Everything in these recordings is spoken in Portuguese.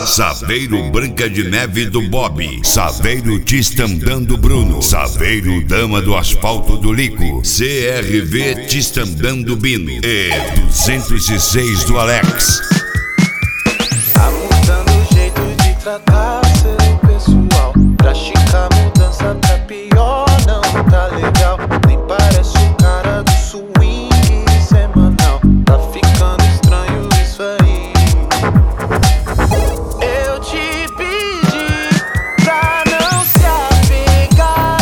Saveiro Branca de Neve do Bob, Saveiro Tistandã do Bruno, Saveiro Dama do Asfalto do Lico, CRV Tistandã do Bino e 206 do Alex. Tá mudando o jeito de tratar seu pessoal. Pratica mudança pra pior, não tá legal. Nem parece o cara do swing semanal. Tá ficando estranho isso aí. Eu te pedi pra não se apegar.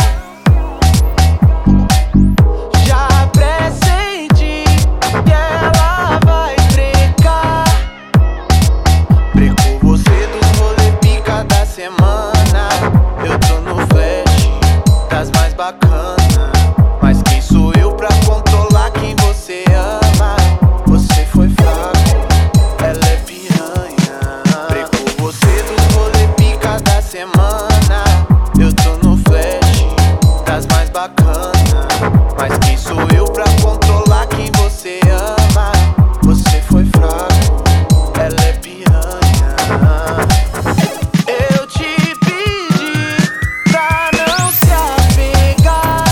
Já pressenti que ela vai brecar. Brecou você dos rolê pica da semana. Eu tô no flash das mais bacanas. Mas quem sou eu pra controlar quem você ama? Você foi fraco, ela é piranha. Brecou você dos rolê pica da semana. Eu tô no flash das mais bacanas. Mas quem sou eu pra controlar quem você ama? Você foi fraco, ela é piranha. Eu te pedi pra não se apegar.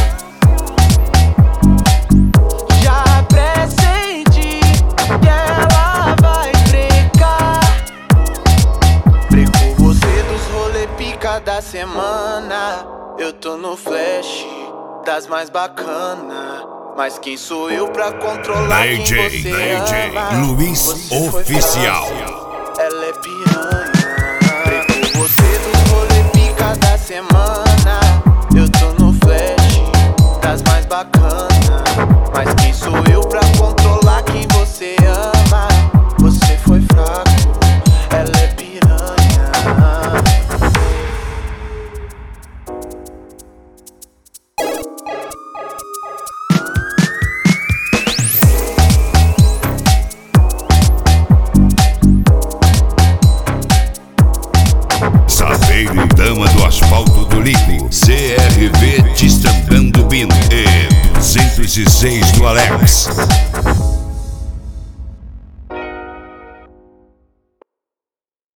Já pressenti que ela vai brecar. Brecou você dos rolê pica da semana. Eu tô no flash das mais bacanas. Mas quem sou eu pra controlar quem você ama? Luiz Você foi Oficial. fraco, ela é piranha. Brecou você dos rolê pica da semana. Eu tô no flash das mais bacanas. Mas quem sou eu pra controlar quem você ama? Você foi fraco, ela é piranha. Saveiro Dama do Asfalto do Lico, CRV Tistandã do Bino e 206 do Alex.